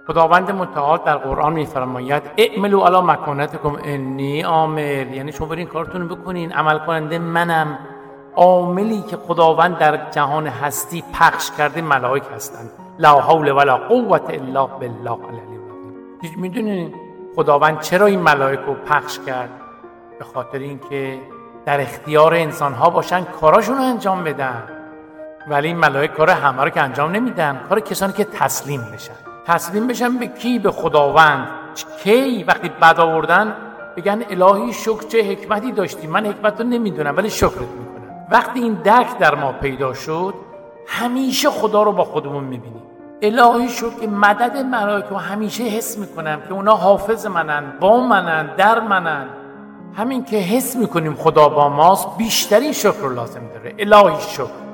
خداوند متعال در قرآن می‌فرماید اعملوا علی مکانتکم انی عامل، یعنی شما برین کارتون رو بکنین، عمل کننده منم. عاملی که خداوند در جهان هستی پخش کرده ملائک هستند. لا حول ولا قوت الا بالله العلی العظیم. میدونین خداوند چرا این ملائک رو پخش کرد؟ به خاطر اینکه در اختیار انسان‌ها باشن، کاراشون رو انجام بدن. ولی این ملائک کار همه رو که انجام نمیدن، کار کسانی که تسلیم بشن به کی؟ به خداوند. کی؟ وقتی بد آوردن بگن الهی شکر، چه حکمتی داشتی، من حکمت رو نمیدونم ولی شکرت میکنم. وقتی این درک در ما پیدا شد، همیشه خدا رو با خودمون میبینیم. الهی شکر که مدد ملائک رو همیشه حس میکنم که اونا حافظ منن، با منن، در منن. همین که حس میکنیم خدا با ماست، بیشتری شکر رو لازم داره. الهی شکر.